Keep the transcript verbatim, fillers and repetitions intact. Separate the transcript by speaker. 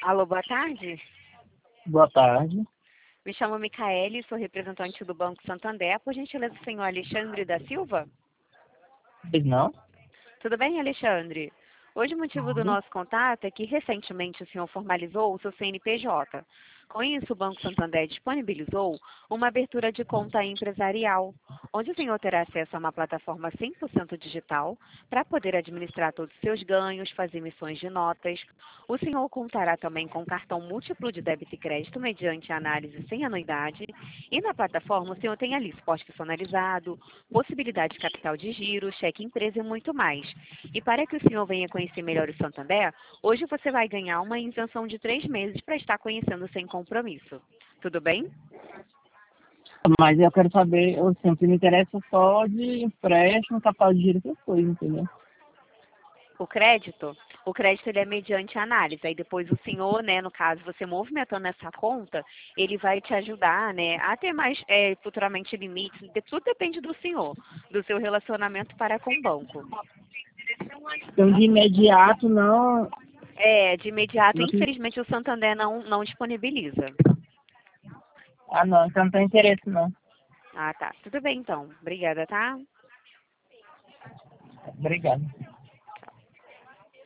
Speaker 1: Alô, boa tarde.
Speaker 2: Boa tarde.
Speaker 1: Me chamo Micaele, sou representante do Banco Santander. Por gentileza, o senhor Alexandre da Silva?
Speaker 2: Pois não?
Speaker 1: Tudo bem, Alexandre? Hoje o motivo do
Speaker 2: Tudo.
Speaker 1: nosso contato é que recentemente o senhor formalizou o seu C N P J. Com isso, o Banco Santander disponibilizou uma abertura de conta empresarial, onde o senhor terá acesso a uma plataforma cem por cento digital para poder administrar todos os seus ganhos, fazer emissões de notas. O senhor contará também com cartão múltiplo de débito e crédito mediante análise sem anuidade. E na plataforma o senhor tem ali suporte personalizado, possibilidade de capital de giro, cheque empresa e muito mais. E para que o senhor venha conhecer melhor o Santander, hoje você vai ganhar uma isenção de três meses para estar conhecendo sem compromisso. Tudo bem?
Speaker 2: Mas eu quero saber, eu sempre me interesso só de empréstimo, capital de giro, essas coisas, entendeu?
Speaker 1: O crédito, o crédito ele é mediante análise. Aí depois o senhor, né, no caso, você movimentando essa conta, ele vai te ajudar, né, a ter mais é, futuramente limites. De- Tudo depende do senhor, do seu relacionamento para com o banco.
Speaker 2: Então, de imediato, não,
Speaker 1: É, de imediato,
Speaker 2: não tem-
Speaker 1: infelizmente, o Santander não, não disponibiliza.
Speaker 2: ah, não, então não tem interesse, não.
Speaker 1: Ah, tá. Tudo bem, então. Obrigada, tá?
Speaker 2: Obrigado.